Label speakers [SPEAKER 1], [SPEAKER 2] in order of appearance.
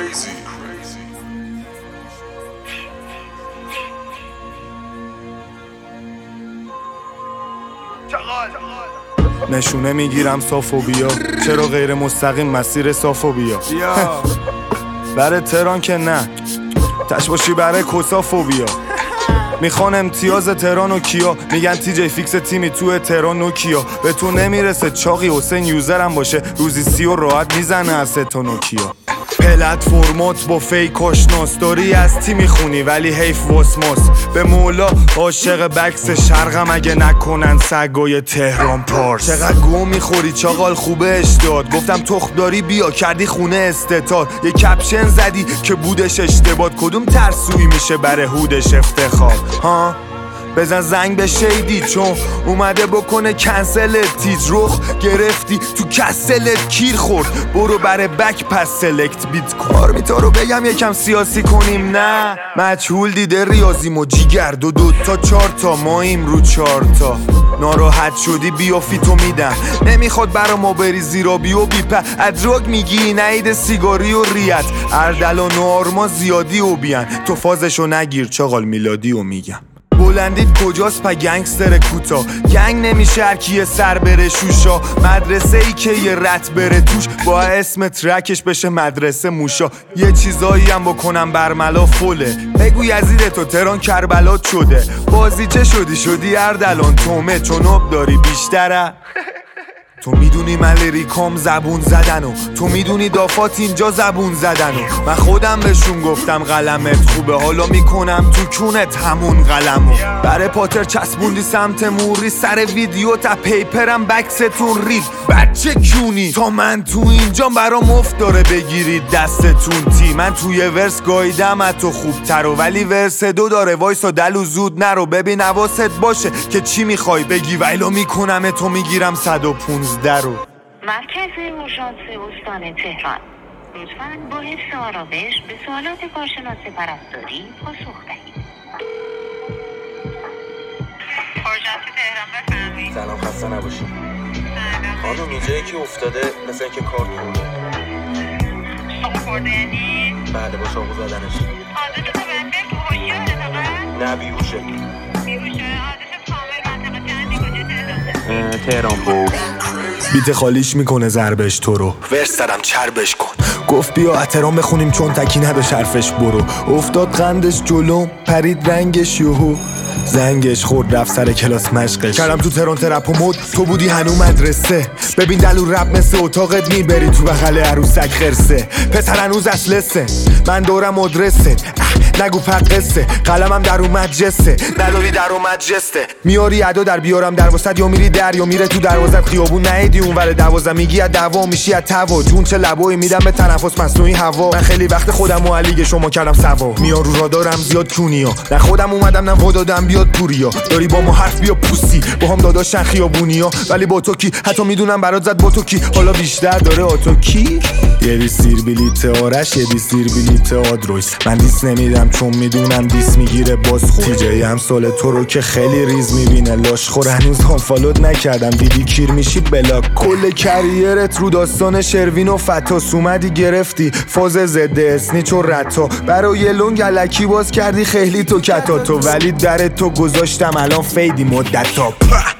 [SPEAKER 1] نشونه میگیرم صافو بیا، چرا غیر مستقیم مسیر صافو بیا. برای تهران که نه، تش باشی برای کوسافوبیا. میخوان امتیاز تهران و کیا، میگن تی جی فیکس تیمی تو تهران نوکیا. به تو نمیرسه چاقی حسین یوزرم باشه، روزی 30 راحت میزنه از تا نوکیا. پلتفرمات با فیک آشناس، داری از تی میخونی ولی حیف واسماس. به مولا عاشق بکس شرقم اگه نکنن سگای تهران پارس. چقدر گو میخوری چاقال خوبه اشتاد، گفتم تخم داری بیا کردی خونه استتار. یه کپشن زدی که بودش اشتباه، کدوم ترسوی میشه بره هودش افتخار ها؟ بزن زنگ به شیدی چون اومده بکنه کنسلت. تیج رخ گرفتی تو کسلت کیر خورد، برو بره بک پس سلکت بیت کار. میتا رو بگم یکم سیاسی کنیم نه، مجهول دیده ریاضیم و جیگر دو تا 4 تا ماییم رو 4 تا. ناراحت شدی بیا فیتو میدم، نمیخواد برا ما بری زیرا بیو بیپه. ادراگ میگی نعید سیگاری و ریت، اردلان و آرما زیادی و بیان. تو فازشو نگیر چاقال میلادی و میگم. بلندید کجاست پا گنگستر کوتا، گنگ نمیشه هرکی سر بره شوشا. مدرسه ای که یه رت بره توش، با اسم ترکش بشه مدرسه موشا. یه چیزایی هم بکنم برملا فله، بگو یزید تو تهران کربلات شده. بازی چه شدی اردلان تومه، چون آب داری بیشتره. تو میدونی من لیریکام زبون زدنو، تو میدونی دافات اینجا زبون زدنو. من خودم بهشون گفتم قلمت خوبه، حالا میکنم تو کونت همون قلمو. برای پاتر چسبوندی سمت موری، سر ویدیو تا پیپرم بکستون رید. بچه کونی تا من تو اینجا برام افت داره بگیرید دستتون تی. من توی ورس گایدم از تو خوبتر و ولی ورس 2 داره وایسا دلو زود نرو. ببین حواست باشه که چی میخوای بگی، ویلا میکنم تو میگیرم 115 رو.
[SPEAKER 2] مرکز اورژانس استان تهران، لطفاً با حفظ آرامش به سوالات کارشناس پرستاری پاسخ دهید. اورژانس تهران بفرمایید.
[SPEAKER 3] سلام، خسته نباشید. خانم اینجایی که افتاده مثل اینکه کارت خورده.
[SPEAKER 2] چاقو خورده یعنی؟
[SPEAKER 3] بله، با چاقو زدنش.
[SPEAKER 2] آدرس بنده تو هوشیاره فقط؟
[SPEAKER 3] نه بیهوشه.
[SPEAKER 2] بیهوشه؟ آدرس کامل منطقه چندی کجا
[SPEAKER 3] تهران بود.
[SPEAKER 1] بیت خالیش میکنه ضربش تو رو، ورس دارم چربش کن. گفت بیا احترام بخونیم چون تکی نداشت حرفش برو. افتاد قندش جلوم پرید رنگش یهو، زنگش خورد رفت سر کلاس مشقش. کردم تو تهران ترپ و مد، تو بودی هنو مدرسه. ببین دلو رب مثل اتاقت میبری تو بغل عروسک خرسه. پسر هنوز اصلسه من دورم مدرسه، نگو پقصه قلمم در اومد جسته. نداری در اومد جسته، میاری ادا در بیارم در وسط، یا میری در یا میره تو دروازت. خیابون نهیدی اون ور 12 میگی از دعوا میشی از توا. جون چه لبایی میدم به تنفس مصنوعی هوا. من خیلی وقت خودم و علیگ شما کردم سوا. میان رو رادارم زیاد کونیا، نه خودم اومدم نه ودادم بیاد پوریا. داری با ما حرف بیا پوسی، با هم داداشن خیابونیا. ولی با تو کی حتی میدونم برات زد با تو کی، حالا بیشتر داره آتو کی. یه دیسیر بلیت آرش، یه دیسیر بلیت آدرویس. من دیس نمیدم چون میدونم دیس میگیره باز خود. تیجای هم سال تو رو که خیلی ریز میبینه لاش خور. هنوز هم فالوت نکردم دیدی کیر میشی بلاک. کل کریرت رو داستان شروین و فتاس اومدی گرفتی فاز زده اسنیچ و رتا. برای لونگ علکی باز کردی خیلی تو کتاتو، ولی در تو گذاشتم الان فیدی مدتا.